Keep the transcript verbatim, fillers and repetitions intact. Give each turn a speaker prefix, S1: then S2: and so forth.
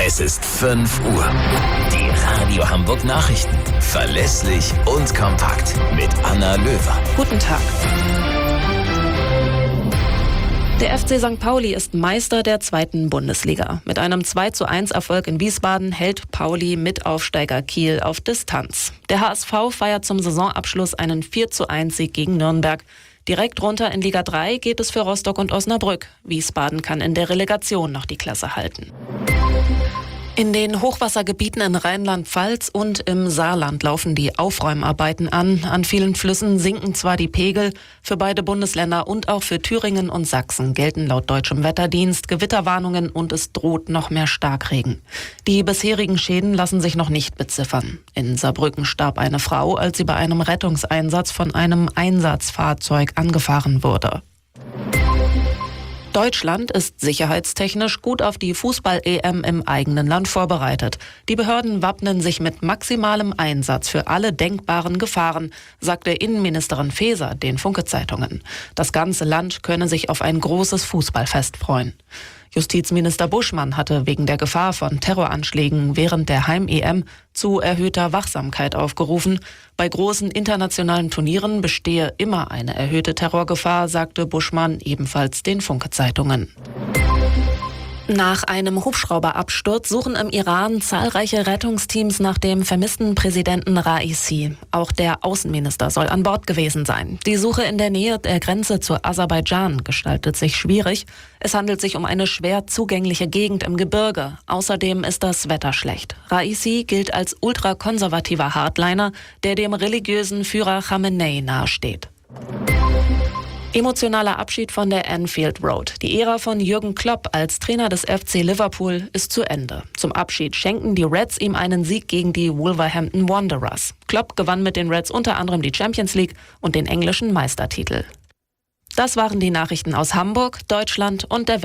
S1: Es ist fünf Uhr. Die Radio Hamburg Nachrichten. Verlässlich und kompakt. Mit Anna Löwer.
S2: Guten Tag. Der F C Sankt Pauli ist Meister der zweiten Bundesliga. Mit einem zwei zu eins Erfolg in Wiesbaden hält Pauli Mitaufsteiger Kiel auf Distanz. Der H S V feiert zum Saisonabschluss einen vier zu eins Sieg gegen Nürnberg. Direkt runter in Liga drei geht es für Rostock und Osnabrück. Wiesbaden kann in der Relegation noch die Klasse halten. In den Hochwassergebieten in Rheinland-Pfalz und im Saarland laufen die Aufräumarbeiten an. An vielen Flüssen sinken zwar die Pegel. Für beide Bundesländer und auch für Thüringen und Sachsen gelten laut deutschem Wetterdienst Gewitterwarnungen und es droht noch mehr Starkregen. Die bisherigen Schäden lassen sich noch nicht beziffern. In Saarbrücken starb eine Frau, als sie bei einem Rettungseinsatz von einem Einsatzfahrzeug angefahren wurde. Deutschland ist sicherheitstechnisch gut auf die Fußball-E M im eigenen Land vorbereitet. Die Behörden wappnen sich mit maximalem Einsatz für alle denkbaren Gefahren, sagte Innenministerin Faeser den Funke-Zeitungen. Das ganze Land könne sich auf ein großes Fußballfest freuen. Justizminister Buschmann hatte wegen der Gefahr von Terroranschlägen während der Heim-E M zu erhöhter Wachsamkeit aufgerufen. Bei großen internationalen Turnieren bestehe immer eine erhöhte Terrorgefahr, sagte Buschmann ebenfalls den Funke-Zeitungen. Nach einem Hubschrauberabsturz suchen im Iran zahlreiche Rettungsteams nach dem vermissten Präsidenten Raisi. Auch der Außenminister soll an Bord gewesen sein. Die Suche in der Nähe der Grenze zu Aserbaidschan gestaltet sich schwierig. Es handelt sich um eine schwer zugängliche Gegend im Gebirge. Außerdem ist das Wetter schlecht. Raisi gilt als ultrakonservativer Hardliner, der dem religiösen Führer Khamenei nahesteht. Emotionaler Abschied von der Anfield Road. Die Ära von Jürgen Klopp als Trainer des F C Liverpool ist zu Ende. Zum Abschied schenken die Reds ihm einen Sieg gegen die Wolverhampton Wanderers. Klopp gewann mit den Reds unter anderem die Champions League und den englischen Meistertitel. Das waren die Nachrichten aus Hamburg, Deutschland und der Welt.